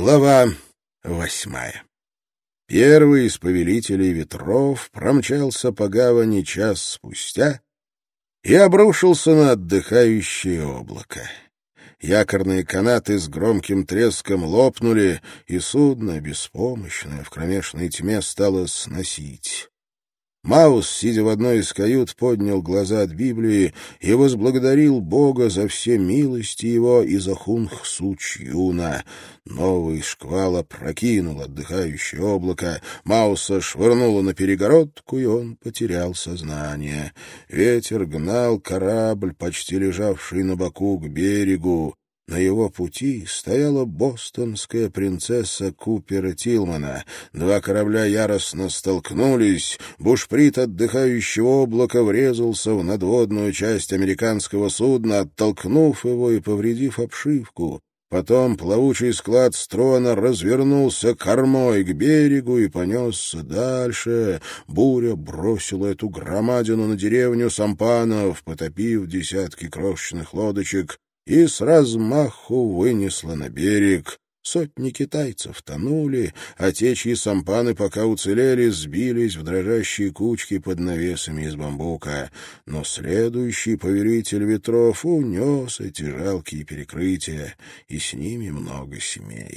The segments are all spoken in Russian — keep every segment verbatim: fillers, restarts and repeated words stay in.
Глава восьмая. Первый из повелителей ветров промчался по гавани час спустя и обрушился на отдыхающее облако. Якорные канаты с громким треском лопнули, и судно, беспомощное в кромешной тьме, стало сносить. Маус, сидя в одной из кают, поднял глаза от Библии и возблагодарил Бога за все милости его и за Хунг-Су-Чьюна. Новый шквал опрокинул отдыхающее облако, Мауса швырнуло на перегородку, и он потерял сознание. Ветер гнал корабль, почти лежавший на боку, к берегу. На его пути стояла бостонская принцесса Купера Тилмана. Два корабля яростно столкнулись, бушприт отдыхающего облака врезался в надводную часть американского судна, оттолкнув его и повредив обшивку. Потом плавучий склад Строна развернулся кормой к берегу и понесся дальше. Буря бросила эту громадину на деревню сампанов, потопив десятки крошечных лодочек, и с размаху вынесла на берег. Сотни китайцев тонули, а те, чьи сампаны пока уцелели, сбились в дрожащие кучки под навесами из бамбука. Но следующий повелитель ветров унес эти жалкие перекрытия, и с ними много семей.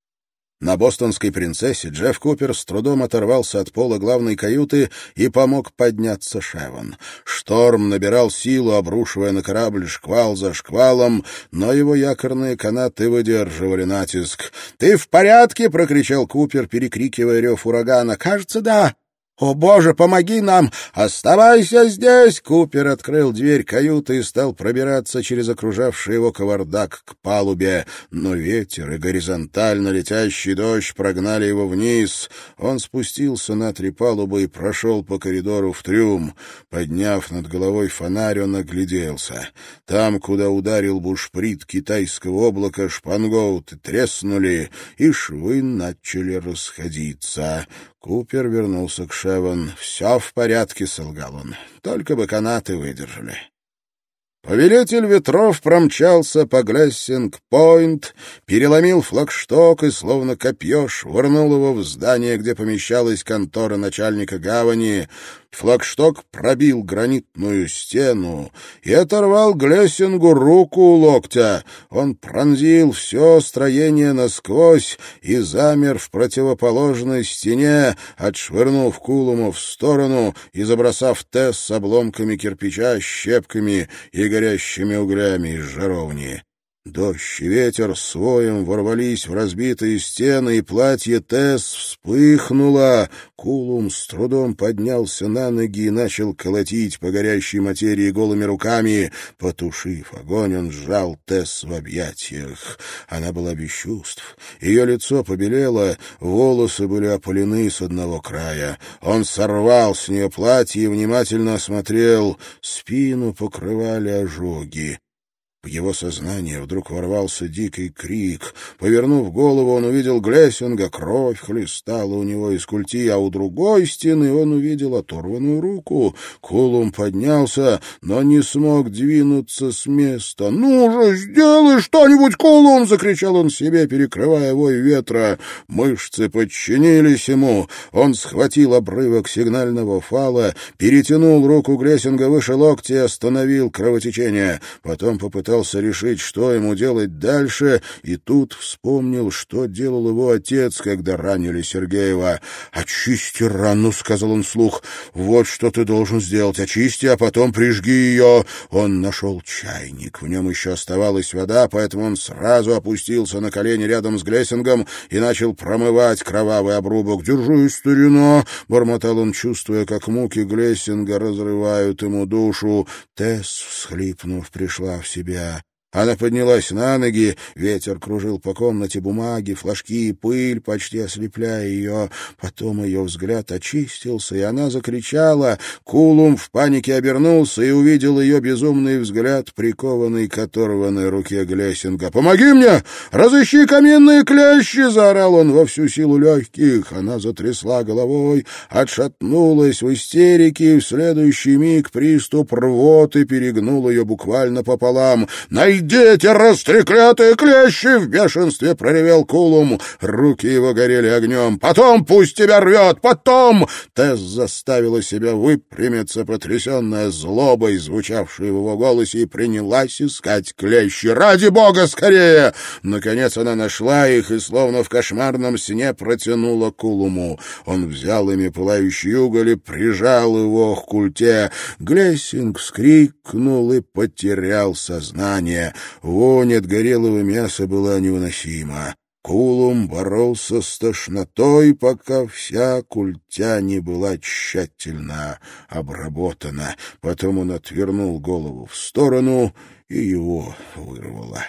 На бостонской принцессе Джефф Купер с трудом оторвался от пола главной каюты и помог подняться Шевон. Шторм набирал силу, обрушивая на корабль шквал за шквалом, но его якорные канаты выдерживали натиск. «Ты в порядке?» — прокричал Купер, перекрикивая рев урагана. «Кажется, да». «О, Боже, помоги нам! Оставайся здесь!» Купер открыл дверь каюты и стал пробираться через окружавший его кавардак к палубе. Но ветер и горизонтально летящий дождь прогнали его вниз. Он спустился на три палубы и прошел по коридору в трюм. Подняв над головой фонарь, он огляделся. Там, куда ударил бушприт китайского облака, шпангоуты треснули, и швы начали расходиться. Купер вернулся к Шевон. «Все в порядке», — солгал он. «Только бы канаты выдержали». Повелитель ветров промчался по Глессинг-Пойнт, переломил флагшток и, словно копье, швырнул его в здание, где помещалась контора начальника гавани. Флагшток пробил гранитную стену и оторвал Глессингу руку у локтя. Он пронзил все строение насквозь и замер в противоположной стене, отшвырнув Кулума в сторону и забросав Тесс с обломками кирпича, щепками и горящими углями из жаровни. Дождь и ветер с воем ворвались в разбитые стены, и платье Тесс вспыхнуло. Кулум с трудом поднялся на ноги и начал колотить по горящей материи голыми руками. Потушив огонь, он сжал Тесс в объятиях. Она была без чувств. Ее лицо побелело, волосы были опалены с одного края. Он сорвал с нее платье и внимательно осмотрел. Спину покрывали ожоги. В его сознание вдруг ворвался дикий крик. Повернув голову, он увидел Глессинга, кровь хлестала у него из культи, а у другой стены он увидел оторванную руку. Кулум поднялся, но не смог двинуться с места. «Ну же, сделай что-нибудь, Кулум!» — закричал он себе, перекрывая вой ветра. Мышцы подчинились ему. Он схватил обрывок сигнального фала, перетянул руку Глессинга выше локтя и остановил кровотечение. Потом попытался решить, что ему делать дальше, и тут вспомнил, что делал его отец, когда ранили Сергеева. «Очисти рану», — сказал он вслух. «Вот что ты должен сделать. Очисти, а потом прижги ее». Он нашел чайник. В нем еще оставалась вода, поэтому он сразу опустился на колени рядом с Глессингом и начал промывать кровавый обрубок. «Держись, старина», — бормотал он, чувствуя, как муки Глессинга разрывают ему душу. Тесс, всхлипнув, пришла в себя. Она поднялась на ноги, ветер кружил по комнате бумаги, флажки и пыль, почти ослепляя ее. Потом ее взгляд очистился, и она закричала. Кулум в панике обернулся и увидел ее безумный взгляд, прикованный к оторванной руке Глессинга. «Помоги мне! Разыщи каминные клещи!» — заорал он во всю силу легких. Она затрясла головой, отшатнулась в истерике, и в следующий миг приступ рвоты перегнул ее буквально пополам. «Найди где эти растреклятые клещи?» — в бешенстве проревел Кулум. Руки его горели огнем. «Потом пусть тебя рвет! Потом!» Тесс заставила себя выпрямиться, потрясенная злобой, звучавшей в его голосе, и принялась искать клещи. «Ради бога, скорее!» Наконец она нашла их и, словно в кошмарном сне, протянула Кулуму. Он взял ими пылающий уголь и прижал его к культе. Глессинг вскрикнул и потерял сознание. Вонь от горелого мяса была невыносима. Кулум боролся с тошнотой, пока вся культя не была тщательно обработана. Потом он отвернул голову в сторону, и его вырвало.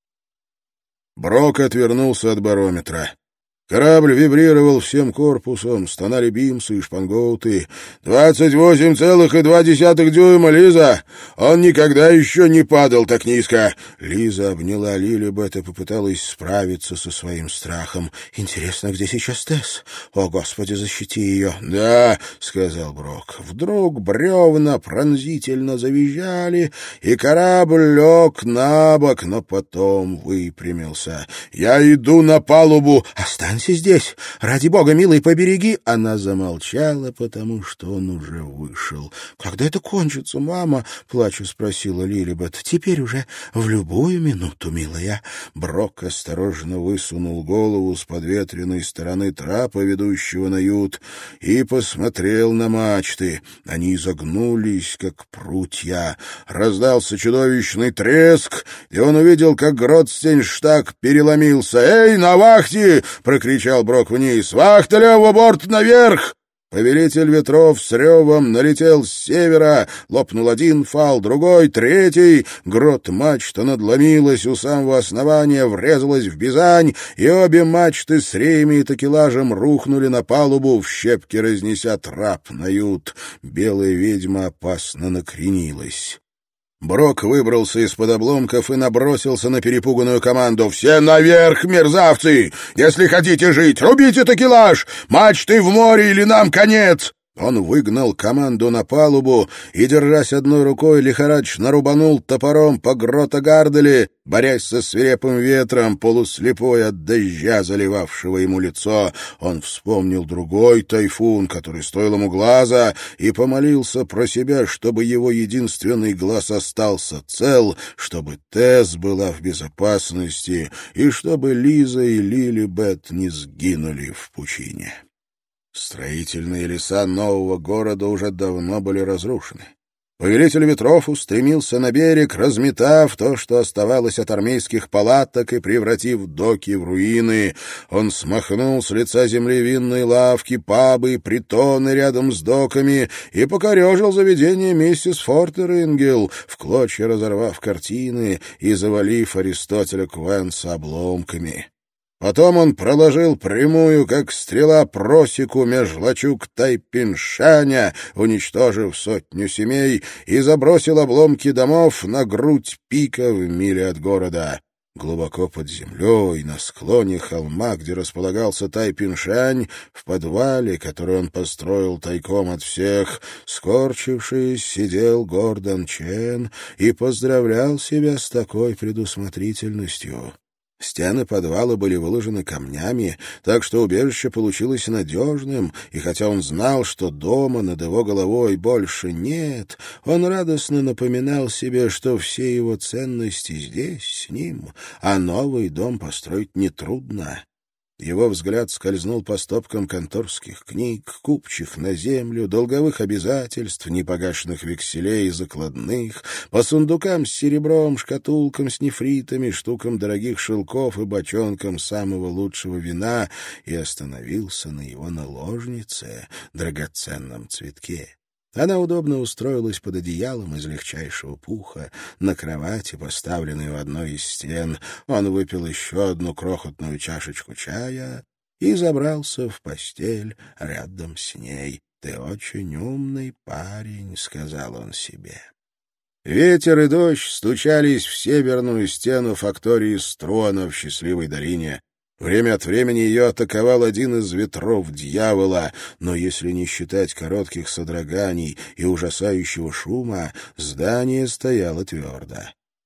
Брок отвернулся от барометра. Корабль вибрировал всем корпусом, стонали бимсы и шпангоуты. «Двадцать восемь целых и два десятых дюйма, Лиза! Он никогда еще не падал так низко!» Лиза обняла Лилибет и попыталась справиться со своим страхом. «Интересно, где сейчас Тесс? О, Господи, защити ее!» «Да», — сказал Брок. Вдруг бревна пронзительно завизжали, и корабль лег на бок, но потом выпрямился. «Я иду на палубу!» «Останься здесь! Ради бога, милый, побереги!» Она замолчала, потому что он уже вышел. «Когда это кончится, мама?» — плача спросила Лилибет. «Теперь уже в любую минуту, милая». Брок осторожно высунул голову с подветренной стороны трапа, ведущего на ют, и посмотрел на мачты. Они изогнулись, как прутья. Раздался чудовищный треск, и он увидел, как Гротстенштаг переломился. «Эй, на вахте!» — прокричал Брок вниз. «Вахта левого борта наверх!» Повелитель ветров с ревом налетел с севера, лопнул один фал, другой, третий. Грот мачта надломилась у самого основания, врезалась в бизань, и обе мачты с реями и такелажем рухнули на палубу, в щепки разнеся трап на ют. Белая ведьма опасно накренилась. Брок выбрался из-под обломков и набросился на перепуганную команду. «Все наверх, мерзавцы! Если хотите жить, рубите такелаж! Мачты в море или нам конец!» Он выгнал команду на палубу и, держась одной рукой, лихорадочно рубанул топором по грота-гардели, борясь со свирепым ветром, полуслепой от дождя, заливавшего ему лицо. Он вспомнил другой тайфун, который стоил ему глаза, и помолился про себя, чтобы его единственный глаз остался цел, чтобы Тесс была в безопасности и чтобы Лиза и Лилибет не сгинули в пучине. Строительные леса нового города уже давно были разрушены. Повелитель ветров устремился на берег, разметав то, что оставалось от армейских палаток, и превратив доки в руины. Он смахнул с лица земли винные лавки, пабы и притоны рядом с доками и покорежил заведение миссис Фортерингел, в клочья разорвав картины и завалив Аристотеля Квенса обломками. Потом он проложил прямую, как стрела, просеку меж лачуг Тайпиншаня, уничтожив сотню семей, и забросил обломки домов на грудь пика в миле от города. Глубоко под землей, на склоне холма, где располагался Тайпиншань, в подвале, который он построил тайком от всех, скорчившись, сидел Гордон Чен и поздравлял себя с такой предусмотрительностью. Стены подвала были выложены камнями, так что убежище получилось надежным, и хотя он знал, что дома над его головой больше нет, он радостно напоминал себе, что все его ценности здесь, с ним, а новый дом построить нетрудно. Его взгляд скользнул по стопкам конторских книг, купчих на землю, долговых обязательств, непогашенных векселей и закладных, по сундукам с серебром, шкатулкам с нефритами, штукам дорогих шелков и бочонкам самого лучшего вина, и остановился на его наложнице, драгоценном цветке. Она удобно устроилась под одеялом из легчайшего пуха, на кровати, поставленной в одной из стен. Он выпил еще одну крохотную чашечку чая и забрался в постель рядом с ней. «Ты очень умный парень», — сказал он себе. Ветер и дождь стучались в северную стену фактории Струана в счастливой долине. Время от времени ее атаковал один из ветров дьявола, но если не считать коротких содроганий и ужасающего шума, здание стояло твердо.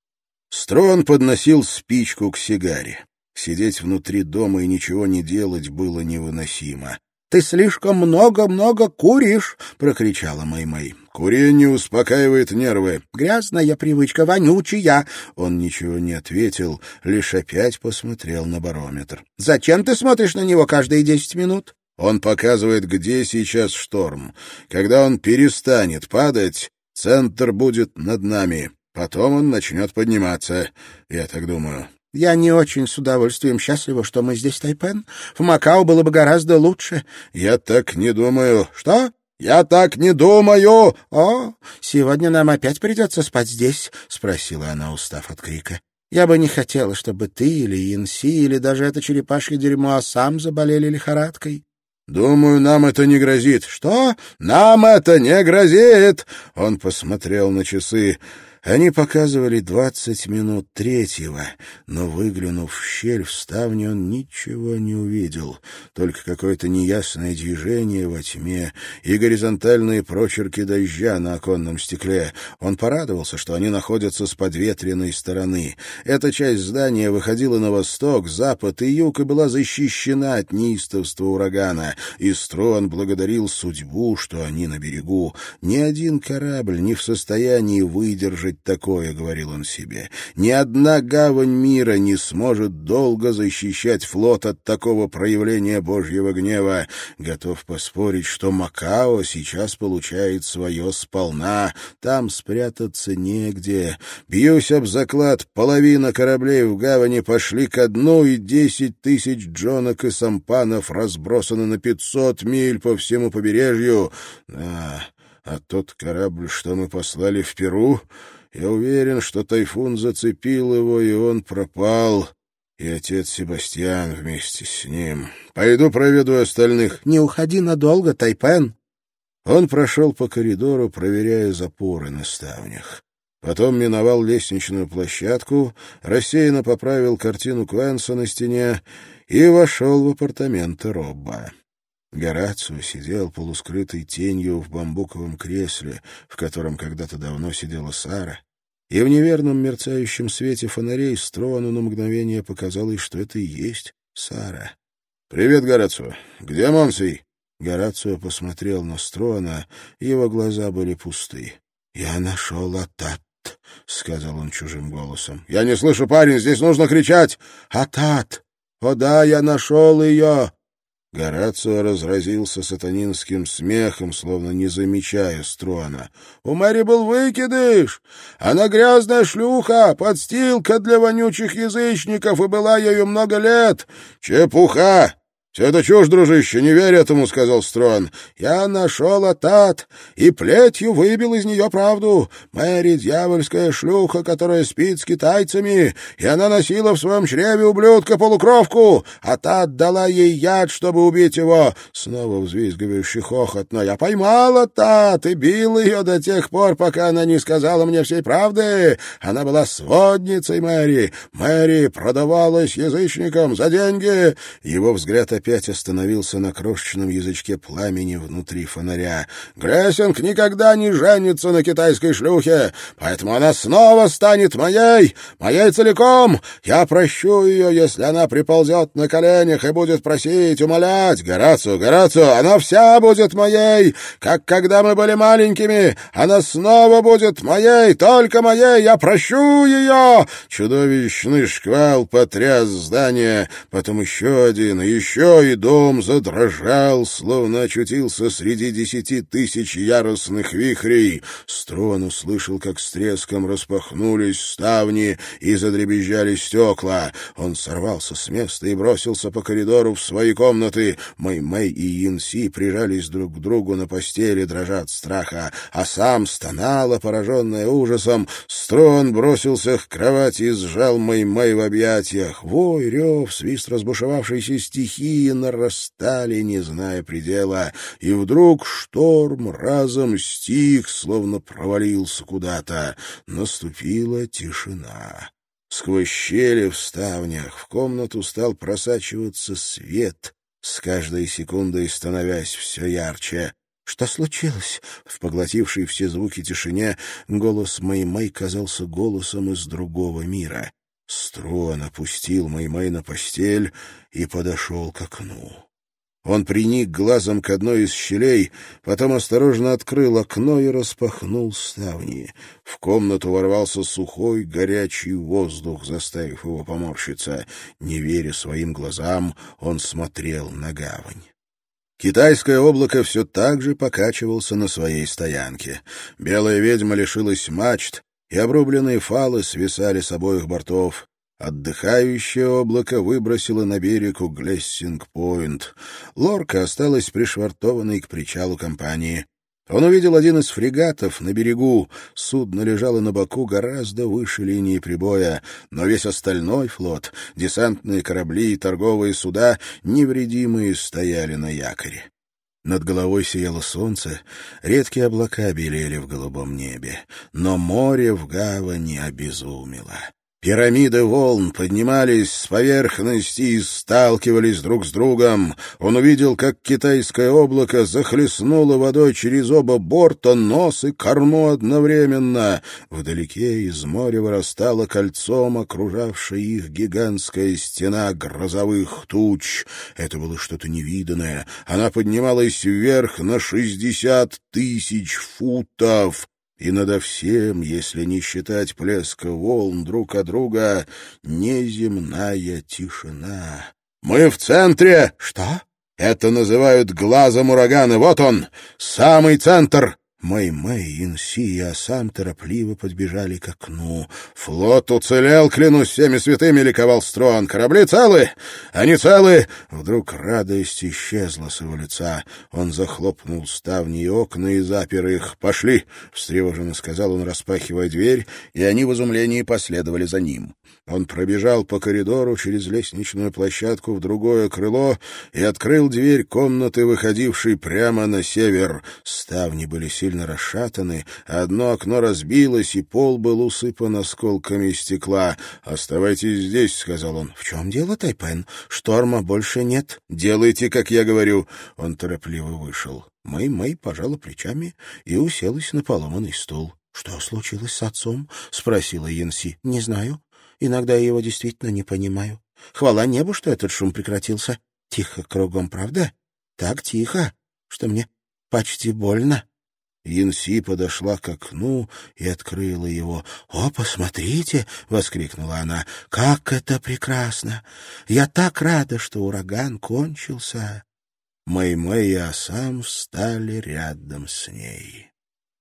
Строн подносил спичку к сигаре. Сидеть внутри дома и ничего не делать было невыносимо. — Ты слишком много-много куришь! — прокричала Мэй-Мэй. — Курение успокаивает нервы. — Грязная привычка, вонючая! Он ничего не ответил, лишь опять посмотрел на барометр. — Зачем ты смотришь на него каждые десять минут? Он показывает, где сейчас шторм. Когда он перестанет падать, центр будет над нами. Потом он начнет подниматься, я так думаю. — Я не очень с удовольствием счастлива, что мы здесь, Тайпен. В Макао было бы гораздо лучше. — Я так не думаю. — Что? — Я так не думаю. — О, сегодня нам опять придется спать здесь? — спросила она, устав от крика. — Я бы не хотела, чтобы ты или Инси, или даже это черепашье дерьмо сам заболели лихорадкой. — Думаю, нам это не грозит. — Что? — Нам это не грозит! Он посмотрел на часы. Они показывали двадцать минут третьего, но, выглянув в щель в ставне, он ничего не увидел, только какое-то неясное движение во тьме и горизонтальные прочерки дождя на оконном стекле. Он порадовался, что они находятся с подветренной стороны. Эта часть здания выходила на восток, запад и юг и была защищена от неистовства урагана, и Строн благодарил судьбу, что они на берегу. Ни один корабль не в состоянии выдержать такое, — говорил он себе. Ни одна гавань мира не сможет долго защищать флот от такого проявления Божьего гнева. Готов поспорить, что Макао сейчас получает свое сполна. Там спрятаться негде. Бьюсь об заклад, половина кораблей в гавани пошли ко дну, и десять тысяч джонок и сампанов разбросаны на пятьсот миль по всему побережью. Да, а тот корабль, что мы послали в Перу... Я уверен, что тайфун зацепил его, и он пропал, и отец Себастьян вместе с ним. Пойду проведу остальных. — Не уходи надолго, Тайпен. Он прошел по коридору, проверяя запоры на ставнях. Потом миновал лестничную площадку, рассеянно поправил картину Квенса на стене и вошел в апартаменты Робба. Горацио сидел полускрытой тенью в бамбуковом кресле, в котором когда-то давно сидела Сара, и в неверном мерцающем свете фонарей Строну на мгновение показалось, что это и есть Сара. — Привет, Горацио. Где Монсей? Горацио посмотрел на Строна, его глаза были пусты. — Я нашел Атат, — сказал он чужим голосом. — Я не слышу, парень, здесь нужно кричать. — Атат! О да, я нашел ее! Горацио разразился сатанинским смехом, словно не замечая Строна. — У Мэри был выкидыш! Она грязная шлюха, подстилка для вонючих язычников, и была ею много лет! — Чепуха! «Все это чушь, дружище, не верь этому», — сказал Строн. «Я нашел Атат и плетью выбил из нее правду. Мэри — дьявольская шлюха, которая спит с китайцами, и она носила в своем чреве ублюдка-полукровку. Атат дала ей яд, чтобы убить его». Снова взвизгивающий хохот. «Но я поймал Атат и бил ее до тех пор, пока она не сказала мне всей правды. Она была сводницей Мэри. Мэри продавалась язычникам за деньги». Его взгляд опять остановился на крошечном язычке пламени внутри фонаря. «Грессинг никогда не женится на китайской шлюхе, поэтому она снова станет моей, моей целиком. Я прощу ее, если она приползет на коленях и будет просить, умолять. Горацио, Горацио, она вся будет моей, как когда мы были маленькими. Она снова будет моей, только моей. Я прощу ее!» Чудовищный шквал потряс здание, потом еще один, и еще и дом задрожал, словно очутился среди десяти тысяч яростных вихрей. Строн услышал, как с треском распахнулись ставни и задребезжали стекла. Он сорвался с места и бросился по коридору в свои комнаты. Мэй-Мэй и Янси прижались друг к другу на постели, дрожа от страха, а сам стонала, пораженная ужасом. Строн бросился к кровати и сжал Мэй-Мэй в объятиях. Вой, рев, свист разбушевавшейся стихии нарастали, не зная предела, и вдруг шторм разом стих, словно провалился куда-то. Наступила тишина. Сквозь щели в ставнях в комнату стал просачиваться свет, с каждой секундой становясь все ярче. Что случилось? В поглотившей все звуки тишине голос Мэй-Мэй казался голосом из другого мира. Струан опустил Мэй-Мэй на постель и подошел к окну. Он приник глазом к одной из щелей, потом осторожно открыл окно и распахнул ставни. В комнату ворвался сухой, горячий воздух, заставив его поморщиться. Не веря своим глазам, он смотрел на гавань. Китайское облако все так же покачивался на своей стоянке. Белая ведьма лишилась мачт, и обрубленные фалы свисали с обоих бортов. Отдыхающее облако выбросило на берег у Глессинг-Пойнт. Лорка осталась пришвартованной к причалу компании. Он увидел один из фрегатов на берегу. Судно лежало на боку гораздо выше линии прибоя, но весь остальной флот, десантные корабли и торговые суда, невредимые, стояли на якоре. Над головой сияло солнце, редкие облака белели в голубом небе, но море в гавани обезумело. Пирамиды волн поднимались с поверхности и сталкивались друг с другом. Он увидел, как китайское облако захлестнуло водой через оба борта, нос и корму одновременно. Вдалеке из моря вырастала кольцом окружавшая их гигантская стена грозовых туч. Это было что-то невиданное. Она поднималась вверх на шестьдесят тысяч футов. И надо всем, если не считать плеска волн друг от друга, неземная тишина. «Мы в центре!» «Что?» «Это называют глазом урагана. Вот он, самый центр!» Мэй-Мэй, Инси и Асам торопливо подбежали к окну. «Флот уцелел, клянусь всеми святыми!» — ликовал Струан. «Корабли целы? Они целы?» Вдруг радость исчезла с его лица. Он захлопнул ставни и окна и запер их. «Пошли!» — встревоженно сказал он, распахивая дверь, и они в изумлении последовали за ним. Он пробежал по коридору через лестничную площадку в другое крыло и открыл дверь комнаты, выходившей прямо на север. Ставни были сильно расшатаны, одно окно разбилось, и пол был усыпан осколками стекла. «Оставайтесь здесь», — сказал он. «В чем дело, Тайпен? Шторма больше нет. Делайте, как я говорю». Он торопливо вышел. Мэй-Мэй пожала плечами и уселась на поломанный стул. «Что случилось с отцом?» — спросила Янси. «Не знаю. Иногда я его действительно не понимаю. Хвала небу, что этот шум прекратился. Тихо кругом, правда? Так тихо, что мне почти больно». Янси подошла к окну и открыла его. «О, посмотрите!» — воскликнула она. «Как это прекрасно! Я так рада, что ураган кончился!» Мэй-Мэй и Асам встали рядом с ней.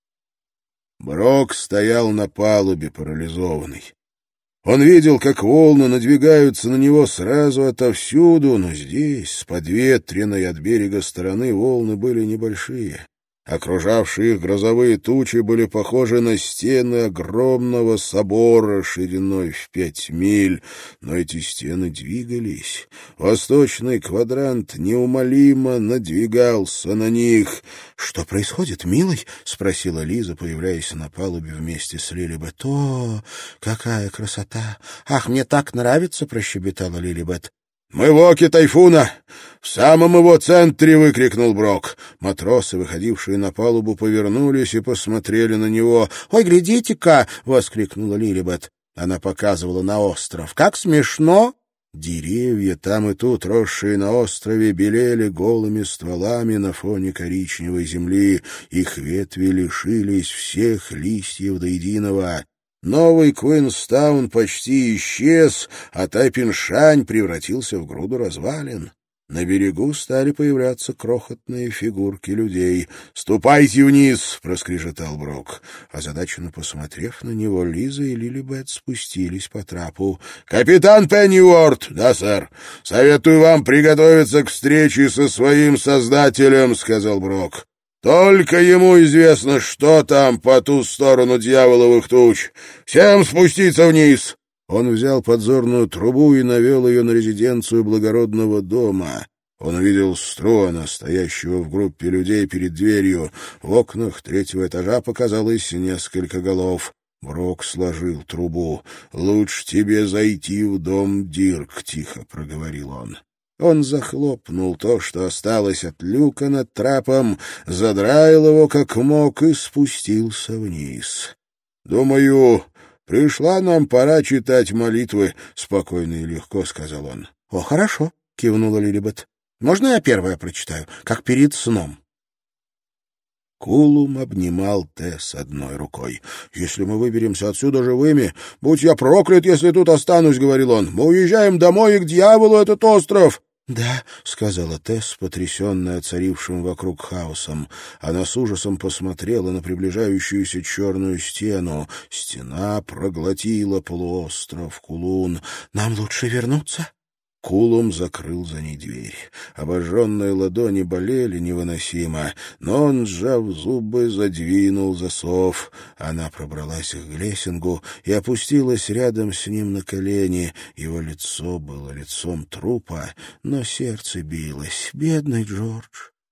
Брок стоял на палубе, парализованный. Он видел, как волны надвигаются на него сразу отовсюду, но здесь, с подветренной от берега стороны, волны были небольшие. Окружавшие их грозовые тучи были похожи на стены огромного собора шириной в пять миль, но эти стены двигались. Восточный квадрант неумолимо надвигался на них. «Что происходит, милый?» — спросила Лиза, появляясь на палубе вместе с Лилибет. «О, какая красота! Ах, мне так нравится!» — прощебетала Лилибет. «Мы в оке тайфуна! В самом его центре!» — выкрикнул Брок. Матросы, выходившие на палубу, повернулись и посмотрели на него. «Ой, глядите-ка!» — воскликнула Лилибет. Она показывала на остров. «Как смешно!» Деревья, там и тут, росшие на острове, белели голыми стволами на фоне коричневой земли. Их ветви лишились всех листьев до единого. Новый Куинстаун почти исчез, а Тайпиншань превратился в груду развалин. На берегу стали появляться крохотные фигурки людей. «Ступайте вниз!» — проскрежетал Брок. Озадаченно посмотрев на него, Лиза и Лилибет спустились по трапу. «Капитан Пенниуорт!» «Да, сэр. Советую вам приготовиться к встрече со своим создателем», — сказал Брок. «Только ему известно, что там по ту сторону дьяволовых туч. Всем спуститься вниз!» Он взял подзорную трубу и навел ее на резиденцию благородного дома. Он увидел Струана, стоящего в группе людей перед дверью. В окнах третьего этажа показалось несколько голов. Брок сложил трубу. «Лучше тебе зайти в дом, Дирк», — тихо проговорил он. Он захлопнул то, что осталось от люка над трапом, задраил его как мог и спустился вниз. — Думаю, пришла нам пора читать молитвы, — спокойно и легко сказал он. — О, хорошо, — кивнула Лилибет. — Можно я первая прочитаю, как перед сном? Кулум обнимал Тесс одной рукой. — Если мы выберемся отсюда живыми, будь я проклят, если тут останусь, — говорил он. — Мы уезжаем домой, и к дьяволу этот остров. — Да, — сказала Тесс, потрясенная царившим вокруг хаосом. Она с ужасом посмотрела на приближающуюся черную стену. Стена проглотила полуостров Кулун. — Нам лучше вернуться? Кулум закрыл за ней дверь. Обожженные ладони болели невыносимо, но он, сжав зубы, задвинул засов. Она пробралась к Глессингу и опустилась рядом с ним на колени. Его лицо было лицом трупа, но сердце билось. Бедный Джордж.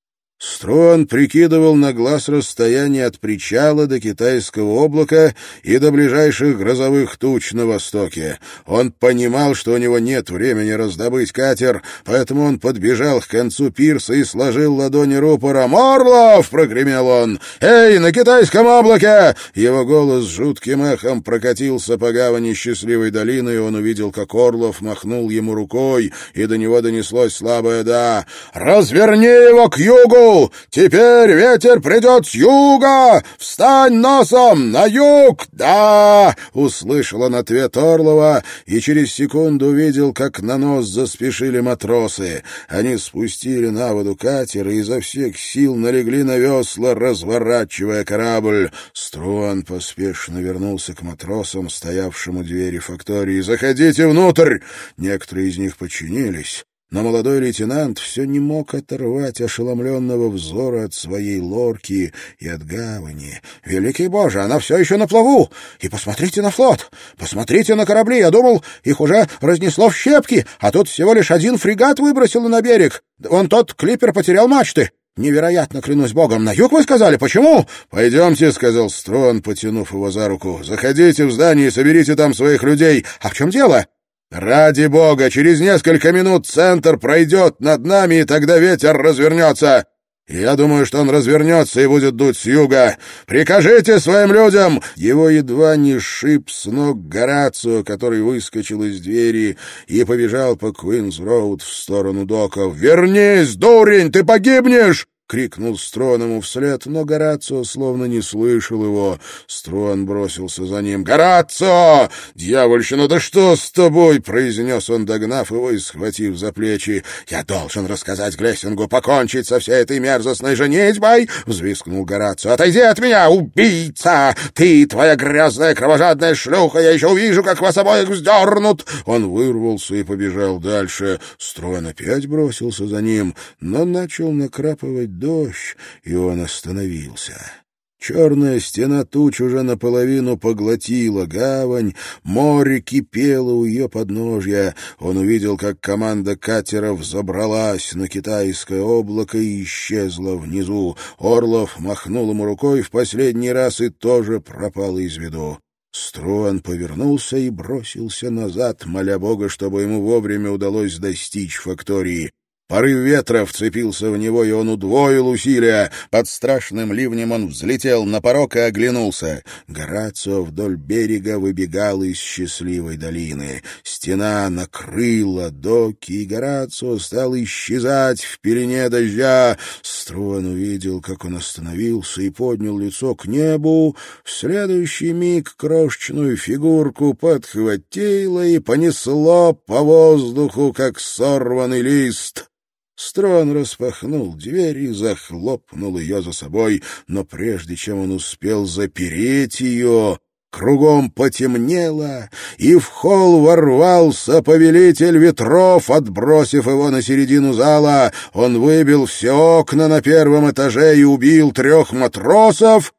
Струан прикидывал на глаз расстояние от причала до китайского облака и до ближайших грозовых туч на востоке. Он понимал, что у него нет времени раздобыть катер, поэтому он подбежал к концу пирса и сложил ладони рупором. «Орлов!» — прогремел он. «Эй, на китайском облаке!» Его голос жутким эхом прокатился по гавани счастливой долины, и он увидел, как Орлов махнул ему рукой, и до него донеслось слабое «да». «Разверни его к югу! Теперь ветер придет с юга! Встань носом на юг! Да!» Услышал он ответ Орлова и через секунду увидел, как на нос заспешили матросы. Они спустили на воду катер и изо всех сил налегли на весла, разворачивая корабль. Струан поспешно вернулся к матросам, стоявшим у двери фактории. «Заходите внутрь!» Некоторые из них подчинились. Но молодой лейтенант все не мог оторвать ошеломленного взора от своей лорки и от гавани. «Великий Боже, она все еще на плаву! И посмотрите на флот! Посмотрите на корабли! Я думал, их уже разнесло в щепки, а тут всего лишь один фрегат выбросило на берег. Вон тот клипер потерял мачты. Невероятно, клянусь богом. На юг вы сказали? Почему?» «Пойдемте», — сказал Струан, потянув его за руку. «Заходите в здание и соберите там своих людей». «А в чем дело?» «Ради бога, через несколько минут центр пройдет над нами, и тогда ветер развернется. Я думаю, что он развернется и будет дуть с юга. Прикажите своим людям!» Его едва не сшиб с ног Горацио, который выскочил из двери и побежал по Куинс-Роуд в сторону доков. «Вернись, дурень, ты погибнешь!» — крикнул Струан ему вслед, но Горацио словно не слышал его. Струан бросился за ним. «Горацио! Дьявольщина, да что с тобой?» — произнес он, догнав его и схватив за плечи. «Я должен рассказать Глессингу покончить со всей этой мерзостной женитьбой!» — взвискнул Горацио. «Отойди от меня, убийца! Ты, твоя грязная кровожадная шлюха! Я еще увижу, как вас обоих вздернут!» Он вырвался и побежал дальше. Струан опять бросился за ним, но начал накрапывать дождь, и он остановился. Черная стена туч уже наполовину поглотила гавань, море кипело у ее подножья. Он увидел, как команда катеров забралась на китайское облако и исчезла внизу. Орлов махнул ему рукой в последний раз и тоже пропал из виду. Струан повернулся и бросился назад, моля Бога, чтобы ему вовремя удалось достичь фактории. Порыв ветра вцепился в него, и он удвоил усилия. Под страшным ливнем он взлетел на порог и оглянулся. Горацио вдоль берега выбегал из счастливой долины. Стена накрыла доки, и Горацио стал исчезать в пелене дождя. Струан увидел, как он остановился и поднял лицо к небу. В следующий миг крошечную фигурку подхватило и понесло по воздуху, как сорванный лист. Струан распахнул дверь и захлопнул ее за собой, но прежде чем он успел запереть ее, кругом потемнело, и в холл ворвался повелитель ветров, отбросив его на середину зала. Он выбил все окна на первом этаже и убил трех матросов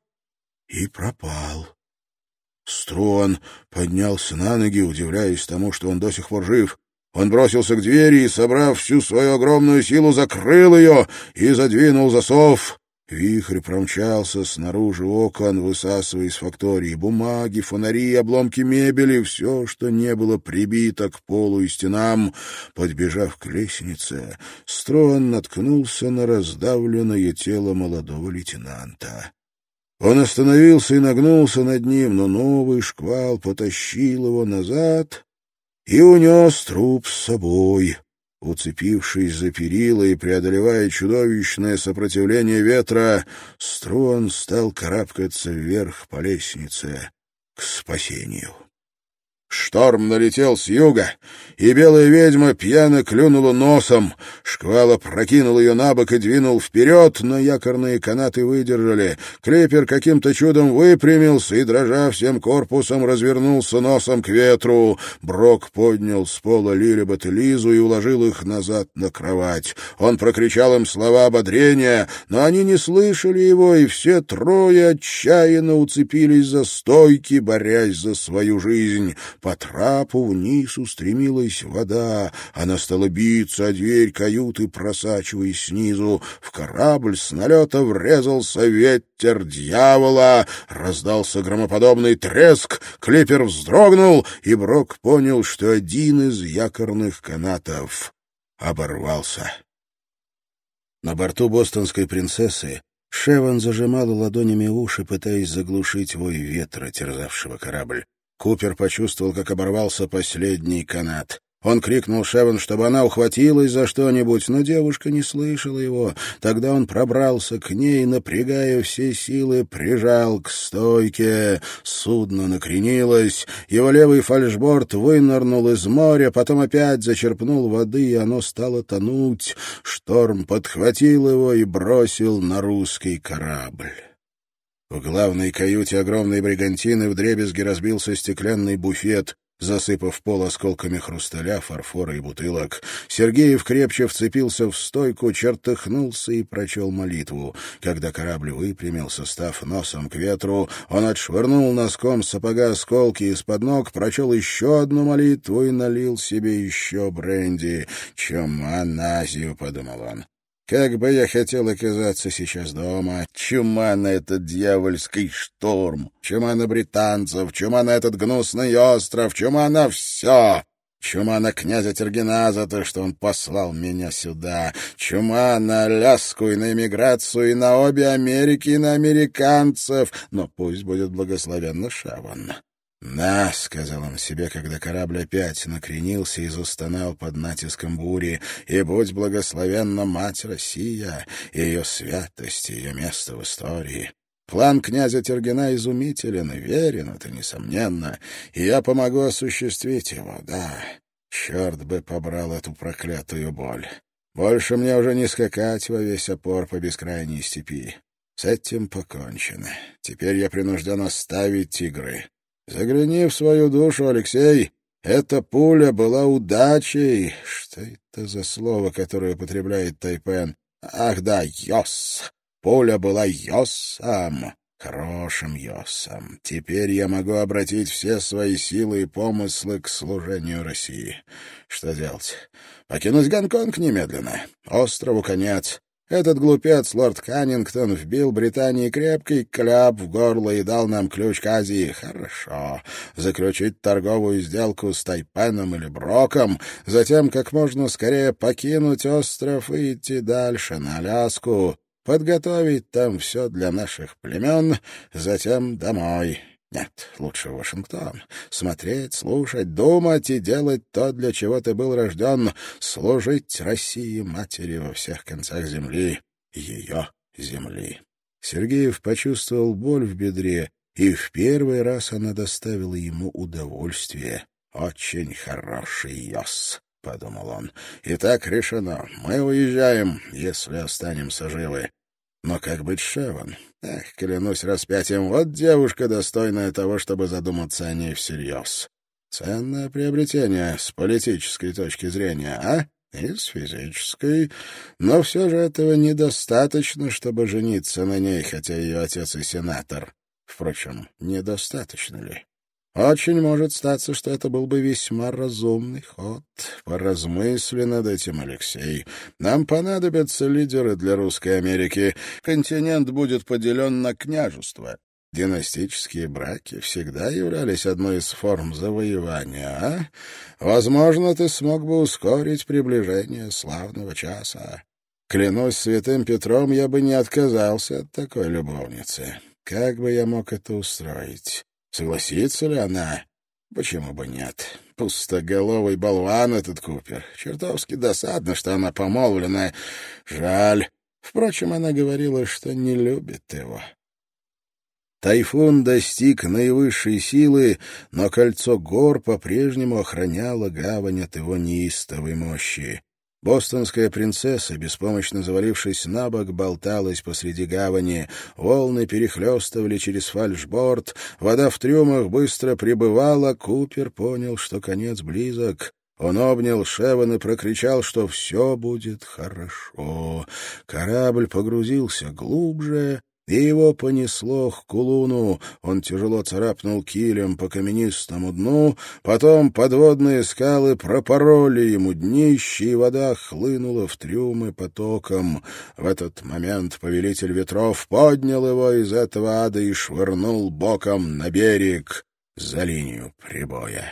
и пропал. Струан поднялся на ноги, удивляясь тому, что он до сих пор жив. Он бросился к двери и, собрав всю свою огромную силу, закрыл ее и задвинул засов. Вихрь промчался снаружи окон, высасывая из фактории бумаги, фонари, обломки мебели, все, что не было прибито к полу и стенам. Подбежав к лестнице, Струан наткнулся на раздавленное тело молодого лейтенанта. Он остановился и нагнулся над ним, но новый шквал потащил его назад и унес труп с собой. Уцепившись за перила и преодолевая чудовищное сопротивление ветра, Струан стал карабкаться вверх по лестнице к спасению. Шторм налетел с юга, и белая ведьма пьяно клюнула носом. Шквал опрокинул ее на бок и двинул вперед, но якорные канаты выдержали. Клипер каким-то чудом выпрямился и, дрожа всем корпусом, развернулся носом к ветру. Брок поднял с пола Лилибет и Лизу и уложил их назад на кровать. Он прокричал им слова ободрения, но они не слышали его, и все трое отчаянно уцепились за стойки, борясь за свою жизнь. По трапу вниз устремилась вода. Она стала биться о дверь каюты, просачиваясь снизу. В корабль с налета врезался ветер дьявола. Раздался громоподобный треск. Клипер вздрогнул, и Брок понял, что один из якорных канатов оборвался. На борту бостонской принцессы Шеван зажимала ладонями уши, пытаясь заглушить вой ветра, терзавшего корабль. Купер почувствовал, как оборвался последний канат. Он крикнул Шеван, чтобы она ухватилась за что-нибудь, но девушка не слышала его. Тогда он пробрался к ней, напрягая все силы, прижал к стойке. Судно накренилось, его левый фальшборд вынырнул из моря, потом опять зачерпнул воды, и оно стало тонуть. Шторм подхватил его и бросил на русский корабль. В главной каюте огромной бригантины вдребезги разбился стеклянный буфет, засыпав пол осколками хрусталя, фарфора и бутылок. Сергеев крепче вцепился в стойку, чертыхнулся и прочел молитву. Когда корабль выпрямился, став носом к ветру, он отшвырнул носком сапога осколки из-под ног, прочел еще одну молитву и налил себе еще бренди. «Чума на Азию», — подумал он. «Как бы я хотел оказаться сейчас дома! Чума на этот дьявольский шторм! Чума на британцев! Чума на этот гнусный остров! Чума на все! Чума на князя Тергена за то, что он послал меня сюда! Чума на Аляску и на эмиграцию, и на обе Америки, и на американцев! Но пусть будет благословенна Шеван!» «На», — сказал он себе, когда корабль опять накренился и застонал под натиском бури, «и будь благословенна Мать Россия, ее святость, ее место в истории. План князя Тергена изумителен и верен, это несомненно, и я помогу осуществить его, да. Черт бы побрал эту проклятую боль. Больше мне уже не скакать во весь опор по бескрайней степи. С этим покончено. Теперь я принужден оставить игры». Загляни в свою душу, Алексей. Эта пуля была удачей. Что это за слово, которое употребляет Тайпен? Ах да, йос. Пуля была йосом. Хорошим йосом. Теперь я могу обратить все свои силы и помыслы к служению России. Что делать? Покинуть Гонконг немедленно. Острову конец. Этот глупец, лорд Каннингтон, вбил Британии крепкий кляп в горло и дал нам ключ к Азии. Хорошо. Заключить торговую сделку с Тайпеном или Броком, затем как можно скорее покинуть остров и идти дальше, на Аляску, подготовить там все для наших племен, затем домой. Нет, лучше в Вашингтон. Смотреть, слушать, думать и делать то, для чего ты был рожден, служить России матери во всех концах земли, ее земли. Сергеев почувствовал боль в бедре, и в первый раз она доставила ему удовольствие. «Очень хороший йос», — подумал он. «Итак, решено. Мы уезжаем, если останемся живы. Но как быть Шеван? Эх, клянусь распятием, вот девушка, достойная того, чтобы задуматься о ней всерьез. Ценное приобретение с политической точки зрения, а? И с физической. Но все же этого недостаточно, чтобы жениться на ней, хотя ее отец и сенатор. Впрочем, недостаточно ли? Очень может статься, что это был бы весьма разумный ход. Поразмысли над этим, Алексей. Нам понадобятся лидеры для Русской Америки. Континент будет поделен на княжества. Династические браки всегда являлись одной из форм завоевания, а? Возможно, ты смог бы ускорить приближение славного часа. Клянусь святым Петром, я бы не отказался от такой любовницы. Как бы я мог это устроить? Согласится ли она? Почему бы нет? Пустоголовый болван этот Купер. Чертовски досадно, что она помолвлена. Жаль. Впрочем, она говорила, что не любит его. Тайфун достиг наивысшей силы, но кольцо гор по-прежнему охраняло гавань от его неистовой мощи. Бостонская принцесса, беспомощно завалившись на бок, болталась посреди гавани. Волны перехлестывали через фальшборд, вода в трюмах быстро прибывала. Купер понял, что конец близок. Он обнял Шеван и прокричал, что все будет хорошо. Корабль погрузился глубже, и его понесло к Кулуну. Он тяжело царапнул килем по каменистому дну, потом подводные скалы пропороли ему днище, и вода хлынула в трюмы потоком. В этот момент повелитель ветров поднял его из этого ада и швырнул боком на берег за линию прибоя.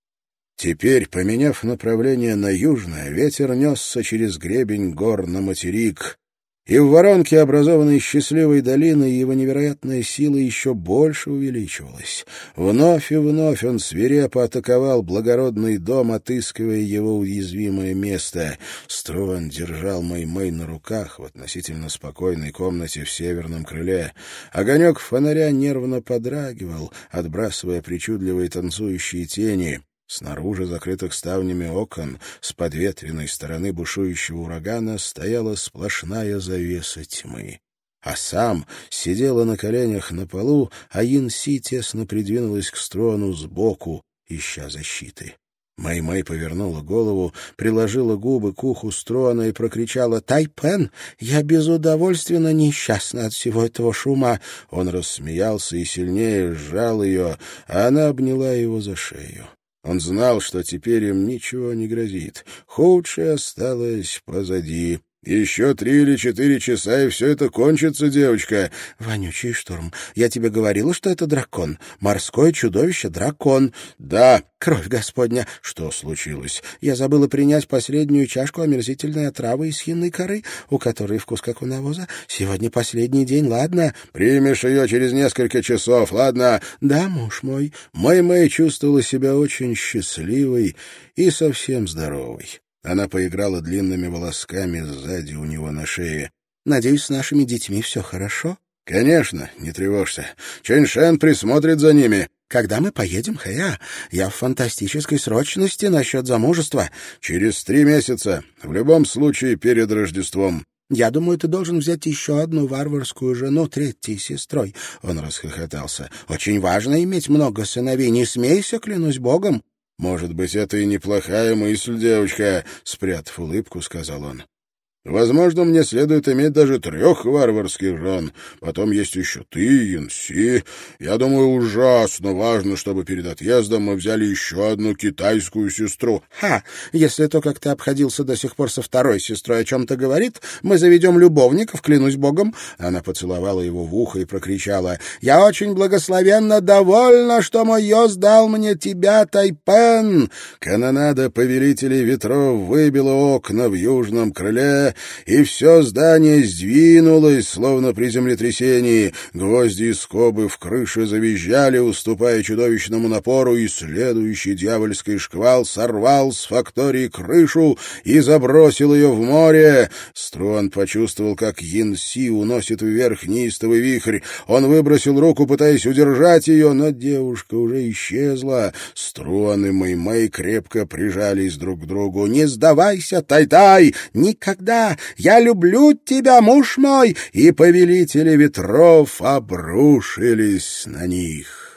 Теперь, поменяв направление на южное, ветер несся через гребень гор на материк, и в воронке, образованной счастливой долиной, его невероятная сила еще больше увеличивалась. Вновь и вновь он свирепо атаковал благородный дом, отыскивая его уязвимое место. Струан держал Мэй-Мэй на руках в относительно спокойной комнате в северном крыле. Огонек фонаря нервно подрагивал, отбрасывая причудливые танцующие тени. Снаружи закрытых ставнями окон, с подветренной стороны бушующего урагана, стояла сплошная завеса тьмы. А сам сидела на коленях на полу, а Ин-Си тесно придвинулась к Струану сбоку, ища защиты. Мэй-Мэй повернула голову, приложила губы к уху Струана и прокричала: «Тайпен, я безудовольственно несчастна от всего этого шума». Он рассмеялся и сильнее сжал ее, а она обняла его за шею. Он знал, что теперь им ничего не грозит. Худшее осталось позади. «Еще три или четыре часа, и все это кончится, девочка». «Вонючий шторм. Я тебе говорила, что это дракон. Морское чудовище — дракон». «Да». «Кровь Господня». «Что случилось?» «Я забыла принять последнюю чашку омерзительной отравы из хинной коры, у которой вкус как у навоза. Сегодня последний день, ладно?» «Примешь ее через несколько часов, ладно?» «Да, муж мой». Мэй-Мэй чувствовала себя очень счастливой и совсем здоровой. Она поиграла длинными волосками сзади у него на шее. «Надеюсь, с нашими детьми все хорошо?» «Конечно, не тревожься. Чэнь-Шэн присмотрит за ними». «Когда мы поедем, Хэя? Я в фантастической срочности насчет замужества». «Через три месяца. В любом случае, перед Рождеством». «Я думаю, ты должен взять еще одну варварскую жену третьей сестрой». Он расхохотался. «Очень важно иметь много сыновей. Не смейся, клянусь богом». «Может быть, это и неплохая мысль, девочка», — спрятав улыбку, сказал он. «Возможно, мне следует иметь даже трех варварских жен. Потом есть еще ты, Ин-Си. Я думаю, ужасно важно, чтобы перед отъездом мы взяли еще одну китайскую сестру». «Ха! Если то, как ты обходился до сих пор со второй сестрой, о чем-то говорит, мы заведем любовников, клянусь богом». Она поцеловала его в ухо и прокричала: «Я очень благословенно довольна, что мой Йос дал мне тебя, Тайпен». Канонада повелителей ветров выбила окна в южном крыле, и все здание сдвинулось, словно при землетрясении. Гвозди и скобы в крыше завизжали, уступая чудовищному напору, и следующий дьявольский шквал сорвал с фактории крышу и забросил ее в море. Струан почувствовал, как Ин-Си уносит вверх неистовый вихрь. Он выбросил руку, пытаясь удержать ее, но девушка уже исчезла. Струан и Мэй-Мэй крепко прижались друг к другу. «Не сдавайся, Тай-Тай! Никогда! Я люблю тебя, муж мой!» И повелители ветров обрушились на них.